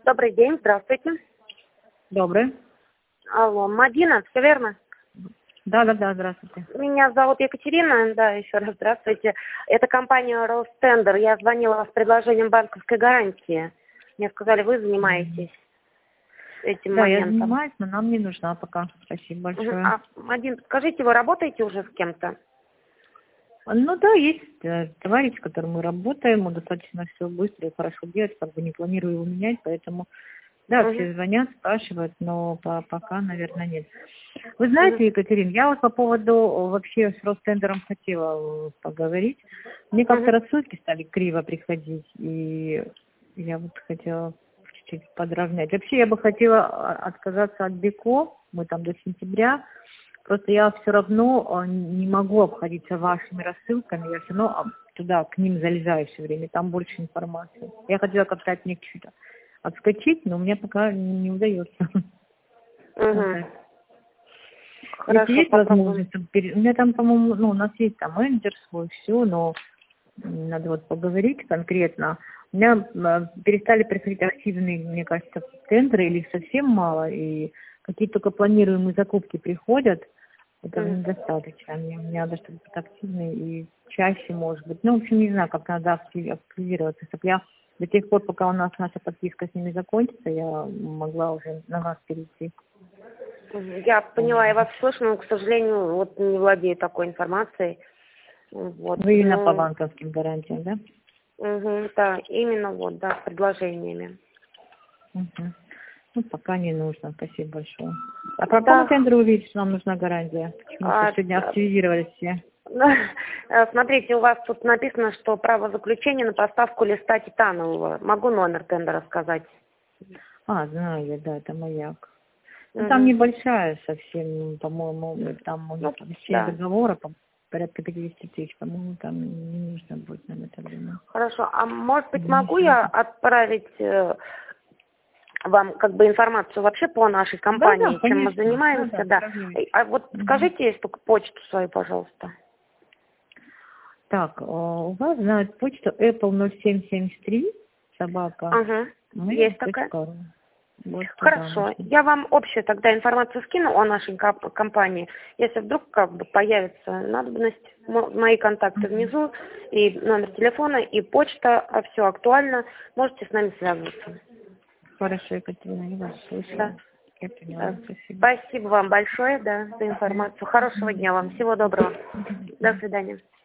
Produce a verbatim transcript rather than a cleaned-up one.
Добрый день, здравствуйте. Добрый. Алло, Мадина, все верно? Да, да, да, здравствуйте. Меня зовут Екатерина, да, еще раз здравствуйте. Это компания Ростендер. Я звонила вам с предложением банковской гарантии. Мне сказали, вы занимаетесь этим Да, я моментом. занимаюсь, но нам не нужна пока. Спасибо Мгм. большое. А, Мадин, скажите, вы работаете уже с кем-то? Ну да, есть э, товарищ, с которым мы работаем, он достаточно все быстро и хорошо делает, как бы не планирую его менять, поэтому, да, Мгм. все звонят, спрашивают, но по- пока, наверное, нет. Вы Мгм. знаете, Екатерина, я вот по поводу э, вообще с Ростендером хотела э, поговорить. Мне как-то Мгм. рассылки стали криво приходить, и я вот хотела чуть-чуть подровнять. Вообще я бы хотела а, отказаться от Беко, мы там до сентября. Просто я все равно а, не могу обходиться вашими рассылками, я все равно а, туда к ним залезаю все время, там больше информации. Я хотела как-то от них чуть отскочить, но у меня пока не, не удается. Вот Мгм. так. Если Хорошо, есть попробуем. возможность, там пере- у меня там, по-моему, ну, у нас есть там менеджер свой, все, но м, надо вот поговорить конкретно. У меня м, перестали приходить активные, мне кажется, тендеры, или их совсем мало, и какие только планируемые закупки приходят, этого Мгм. недостаточно. Мне, мне надо, чтобы быть активной и чаще, может быть. Ну, в общем, не знаю, как надо актив- активизироваться, чтобы я до тех пор, пока у нас наша подписка с ними закончится, я могла уже на вас перейти. Мгм. Я поняла, я вас слышу, но, к сожалению, вот не владею такой информацией. Вот, Вы именно по ну, банковским гарантиям, да? мгм, да, именно вот, да, с предложениями. Мгм. Ну, пока не нужно. Спасибо большое. А по какому Да, тендеру вы видите, что нам нужна гарантия? Почему-то а, сегодня а, активизировались все. э, смотрите, у вас тут написано, что право заключения на поставку листа титанового. Могу номер тендера сказать? А, знаю я, да, это маяк. Ну, там Угу. небольшая совсем, по-моему, там у них Ну, обещание да. договора по порядка пятьдесят тысяч, по-моему, там не нужно будет нам это время. Хорошо. А может быть, могу Ничего. я отправить э, вам как бы информацию вообще по нашей Да, да, компании, чем мы конечно. Да, занимаемся, да, да. сравнивайте. А вот Мгм. скажите, если только почту свою, пожалуйста. Так, э, у вас на почту apple ноль семь семьдесят три собака Ага. mail Есть такая. точка ру. Вот туда Хорошо. можно. Я вам общую тогда информацию скину о нашей коп- компании. Если вдруг как бы появится надобность, мо- мои контакты Мгм. внизу, и номер телефона, и почта, все актуально, можете с нами связываться. Хорошо, Екатерина, я вас Да. слышала. Я поняла, Да. спасибо. Спасибо вам большое, да, за информацию. Хорошего дня вам. Всего доброго. До свидания.